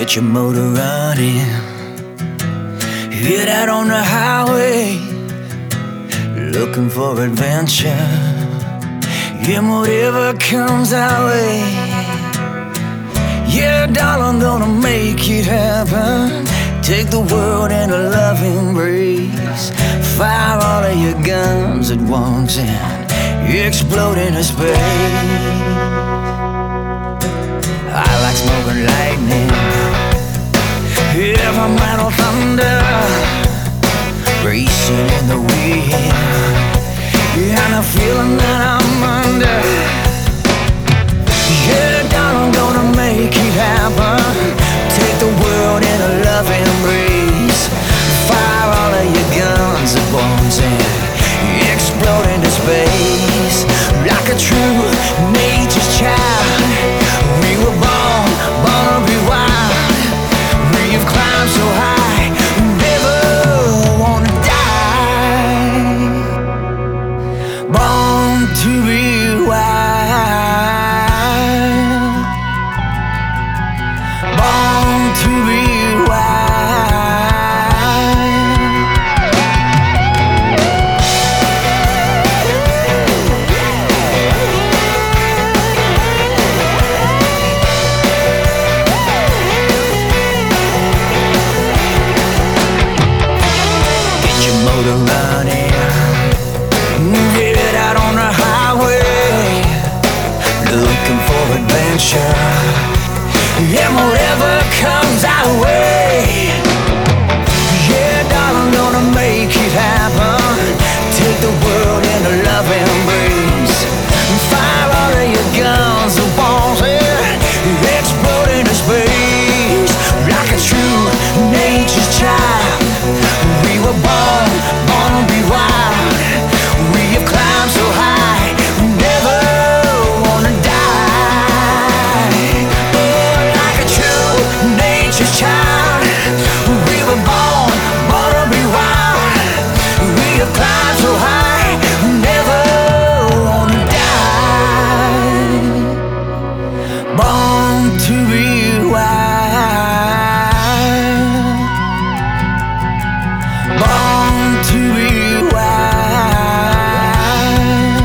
Get your motor running, hit out on the highway, looking for adventure. Yeah, whatever comes our way. Yeah, darling, gonna make it happen. Take the world in a loving embrace. Fire all of your guns at once and explode into space. I like smoking lightning, heavy metal thunder, racing in the wind, and the feeling that I'm under. Yeah, darling, gonna make it happen. Take the world in a loving embrace. Fire all of your guns at once and explode into space. Like a true nature's child, we were born to be wild. We've climbed so high, never wanna die. Born to be wild, born to be wild. Motor running, get out on the highway, looking for adventure. And whatever comes our way. Yeah, darling, gonna make it happen. Take the world in a loving embrace. Fire all of your guns and bombs and explode into space. Like a true nature's child, we were born to be wild. We have climbed so high, never wanna die. Oh, like a true nature's child, we were born to be wild. We have climbed so high, never wanna die. Born to be wild, born to be wild,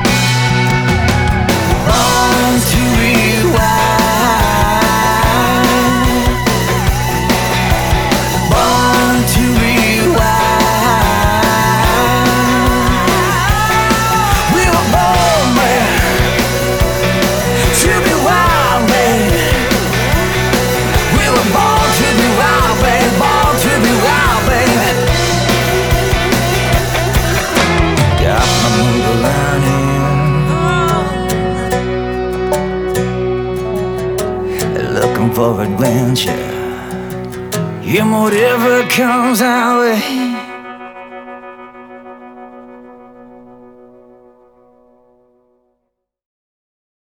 born to be wild, born to be wild. We were born, man, to be wild, man. We were born to be wild, man, born to be wild, baby. Got my motor running, looking for adventure. Yeah, whatever comes our way.